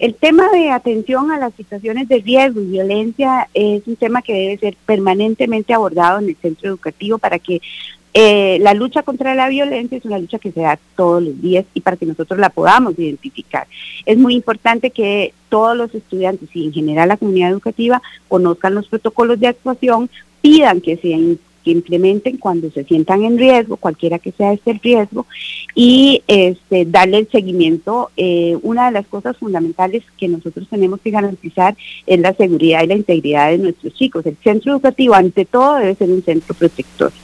El tema de atención a las situaciones de riesgo y violencia es un tema que debe ser permanentemente abordado en el centro educativo para que la lucha contra la violencia es una lucha que se da todos los días y para que nosotros la podamos identificar. Es muy importante que todos los estudiantes y en general la comunidad educativa conozcan los protocolos de actuación, pidan que implementen cuando se sientan en riesgo, cualquiera que sea este riesgo, y darle el seguimiento. Una de las cosas fundamentales que nosotros tenemos que garantizar es la seguridad y la integridad de nuestros chicos. El centro educativo, ante todo, debe ser un centro protector.